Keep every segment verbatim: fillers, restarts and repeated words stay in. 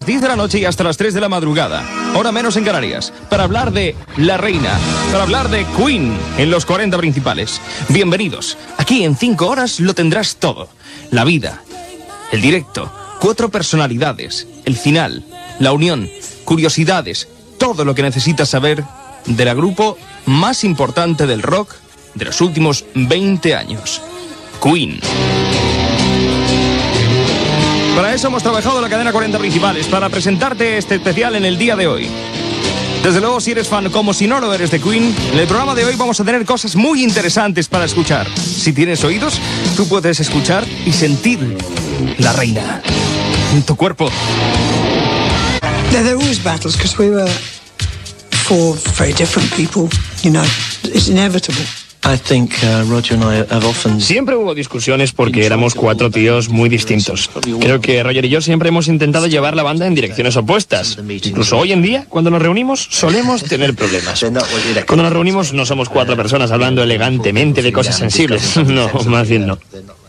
diez de la noche y hasta las tres de la madrugada, hora menos en Canarias, para hablar de La Reina, para hablar de Queen en los cuarenta principales. Bienvenidos. Aquí en cinco horas lo tendrás todo. La vida, el directo, cuatro personalidades, el final, la unión, curiosidades, todo lo que necesitas saber del grupo más importante del rock de los últimos veinte años, Queen. Para eso hemos trabajado la cadena cuarenta principales, para presentarte este especial en el día de hoy. Desde luego, si eres fan, como si no lo eres, de Queen, en el programa de hoy vamos a tener cosas muy interesantes para escuchar. Si tienes oídos, tú puedes escuchar y sentir La Reina en tu cuerpo. There are always battles because we were four very different people, you know, it's inevitable. I think uh, Roger and I have often... Siempre hubo discusiones porque éramos cuatro tíos muy distintos. Creo que Roger y yo siempre hemos intentado llevar la banda en direcciones opuestas. Incluso hoy en día, cuando nos reunimos, solemos tener problemas. Cuando nos reunimos no somos cuatro personas hablando elegantemente de cosas sensibles. No, más bien no.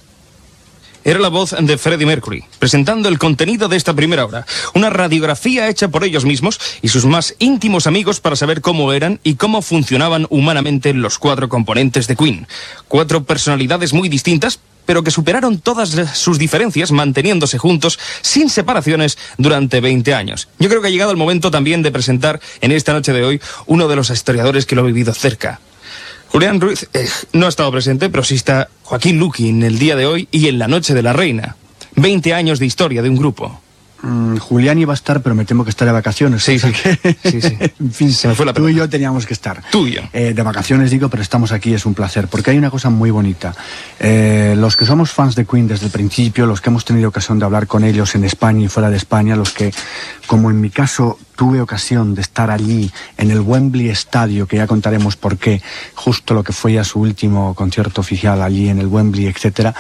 Era la voz de Freddie Mercury, presentando el contenido de esta primera hora. Una radiografía hecha por ellos mismos y sus más íntimos amigos para saber cómo eran y cómo funcionaban humanamente los cuatro componentes de Queen. Cuatro personalidades muy distintas, pero que superaron todas sus diferencias manteniéndose juntos sin separaciones durante veinte años. Yo creo que ha llegado el momento también de presentar en esta noche de hoy uno de los historiadores que lo ha vivido cerca. Julián Ruiz eh, no ha estado presente, pero sí está Joaquín Luqui en el día de hoy y en la noche de La Reina. veinte años de historia de un grupo. Mm, Julián iba a estar, pero me temo que está de vacaciones. Sí, sí. Que... sí, sí. En fin, se me fue la tú pelota. y yo teníamos que estar. Tú y yo. Eh, de vacaciones digo, pero estamos aquí, es un placer, porque hay una cosa muy bonita. Eh, los que somos fans de Queen desde el principio, los que hemos tenido ocasión de hablar con ellos en España y fuera de España, los que, como en mi caso, tuve ocasión de estar allí en el Wembley Estadio, que ya contaremos por qué, justo lo que fue ya su último concierto oficial allí en el Wembley, etcétera.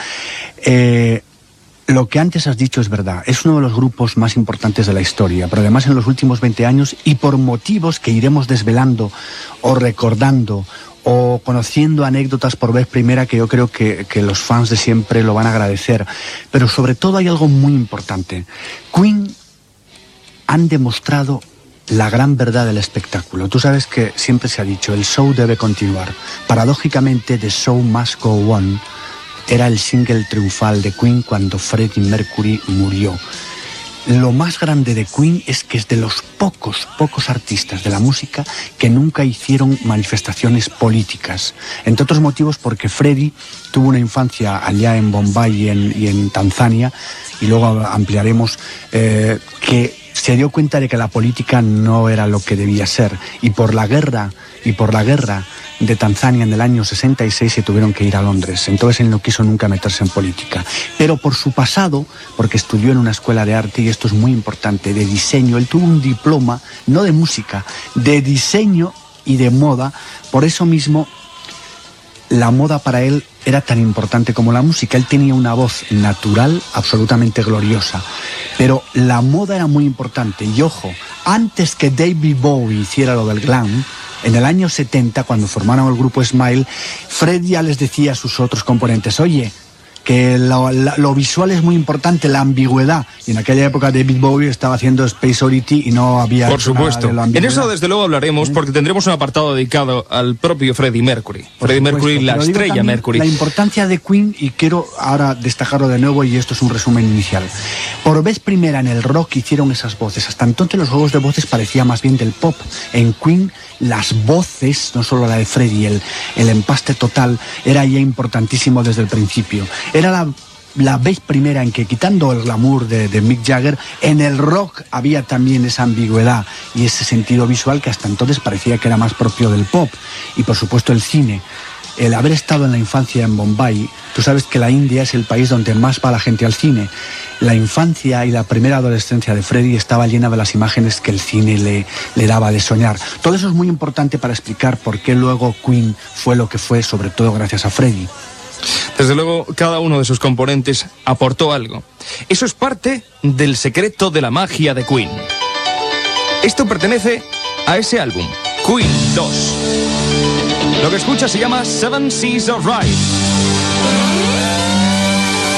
Eh, Lo que antes has dicho es verdad, es uno de los grupos más importantes de la historia, pero además en los últimos veinte años y por motivos que iremos desvelando o recordando o conociendo anécdotas por vez primera que yo creo que, que los fans de siempre lo van a agradecer. Pero sobre todo hay algo muy importante. Queen han demostrado la gran verdad del espectáculo. Tú sabes que siempre se ha dicho, el show debe continuar. Paradójicamente, The Show Must Go On era el single triunfal de Queen cuando Freddie Mercury murió. Lo más grande de Queen es que es de los pocos, pocos artistas de la música que nunca hicieron manifestaciones políticas. Entre otros motivos porque Freddie tuvo una infancia allá en Bombay y en, y en Tanzania, y luego ampliaremos, eh, que se dio cuenta de que la política no era lo que debía ser. Y por la guerra, y por la guerra de Tanzania en el año sesenta y seis se tuvieron que ir a Londres. Entonces él no quiso nunca meterse en política. Pero por su pasado, porque estudió en una escuela de arte, y esto es muy importante, de diseño, él tuvo un diploma, no de música, de diseño y de moda. Por eso mismo, la moda para él era tan importante como la música. Él tenía una voz natural absolutamente gloriosa. Pero la moda era muy importante. Y ojo, antes que David Bowie hiciera lo del glam, en el año setenta, cuando formaron el grupo Smile, Fred ya les decía a sus otros componentes, oye, que lo, lo, lo visual es muy importante, la ambigüedad. Y en aquella época David Bowie estaba haciendo Space Oddity y no había... Por supuesto. En eso desde luego hablaremos, ¿eh? Porque tendremos un apartado dedicado al propio Freddie Mercury. Por Freddie supuesto, Mercury, la estrella Mercury. La importancia de Queen, y quiero ahora destacarlo de nuevo, y esto es un resumen inicial. Por vez primera en el rock hicieron esas voces. Hasta entonces los juegos de voces parecían más bien del pop. En Queen las voces, no solo la de Freddie, el, el empaste total era ya importantísimo desde el principio. Era la, la vez primera en que, quitando el glamour de, de Mick Jagger, en el rock había también esa ambigüedad y ese sentido visual que hasta entonces parecía que era más propio del pop. Y por supuesto el cine. El haber estado en la infancia en Bombay, tú sabes que la India es el país donde más va la gente al cine. La infancia y la primera adolescencia de Freddie estaba llena de las imágenes que el cine le, le daba de soñar. Todo eso es muy importante para explicar por qué luego Queen fue lo que fue, sobre todo gracias a Freddie. Desde luego, cada uno de sus componentes aportó algo. Eso es parte del secreto de la magia de Queen. Esto pertenece a ese álbum, Queen dos. Lo que escucha se llama Seven Seas of Rhyme.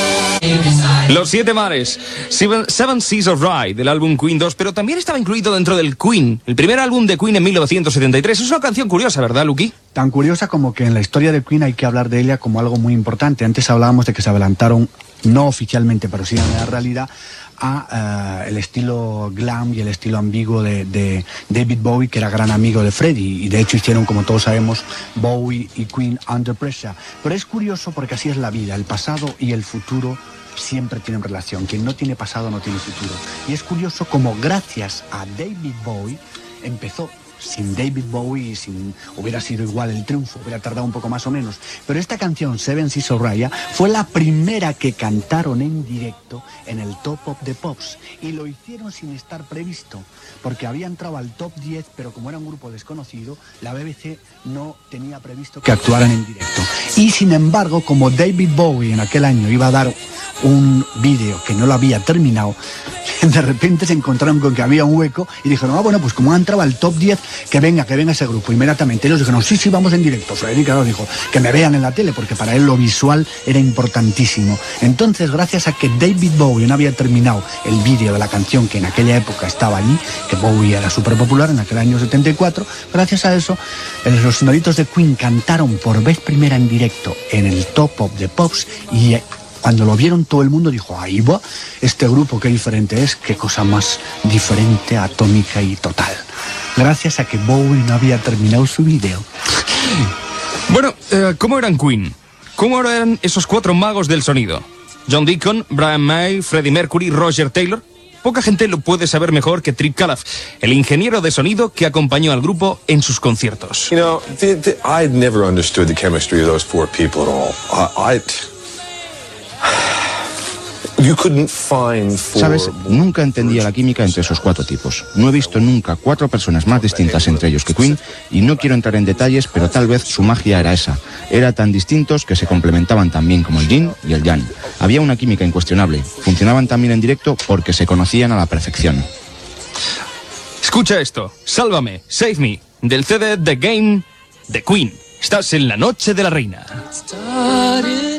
Los Siete Mares, Seven, Seven Seas of Rhye, del álbum Queen dos, pero también estaba incluido dentro del Queen, el primer álbum de Queen en mil novecientos setenta y tres. Es una canción curiosa, ¿verdad, Luqui? Tan curiosa como que en la historia de Queen hay que hablar de ella como algo muy importante. Antes hablábamos de que se adelantaron, no oficialmente, pero sí en la realidad, a uh, el estilo glam y el estilo ambiguo de, de David Bowie, que era gran amigo de Freddie, y de hecho hicieron, como todos sabemos, Bowie y Queen Under Pressure. Pero es curioso porque así es la vida, el pasado y el futuro siempre tienen relación. Quien no tiene pasado no tiene futuro. Y es curioso como gracias a David Bowie empezó. Sin David Bowie sin, hubiera sido igual el triunfo, hubiera tardado un poco más o menos. Pero esta canción, Seven Seas of Rhye, fue la primera que cantaron en directo en el Top of the Pops. Y lo hicieron sin estar previsto, porque había entrado al top diez, pero como era un grupo desconocido, la B B C no tenía previsto que actuaran en directo. Y sin embargo, como David Bowie en aquel año iba a dar un vídeo que no lo había terminado, de repente se encontraron con que había un hueco y dijeron, ah, bueno, pues como ha entrado al top diez, que venga, que venga ese grupo. Inmediatamente ellos dijeron, sí, sí, vamos en directo. Freddy, claro, dijo, que me vean en la tele, porque para él lo visual era importantísimo. Entonces, gracias a que David Bowie no había terminado el vídeo de la canción que en aquella época estaba allí, que Bowie era súper popular en aquel año setenta y cuatro, gracias a eso, los señoritos de Queen cantaron por vez primera en directo en el Top of the Pops, y cuando lo vieron todo el mundo dijo, ahí va, este grupo qué diferente es, qué cosa más diferente, atómica y total. Gracias a que Bowie no había terminado su vídeo. Bueno, eh, ¿cómo eran Queen? ¿Cómo eran esos cuatro magos del sonido? John Deacon, Brian May, Freddie Mercury, Roger Taylor. Poca gente lo puede saber mejor que Trip Calaf, el ingeniero de sonido que acompañó al grupo en sus conciertos. You know, the, the, I never understood the chemistry of those four people at all. I, I You couldn't find four... ¿Sabes? Nunca entendía la química entre esos cuatro tipos. No he visto nunca cuatro personas más distintas entre ellos que Queen, y no quiero entrar en detalles, pero tal vez su magia era esa. Era tan distintos que se complementaban tan bien como el yin y el yang. Había una química incuestionable. Funcionaban también en directo porque se conocían a la perfección. Escucha esto. Sálvame, Save Me, del C D The Game de Queen. Estás en la noche de la reina.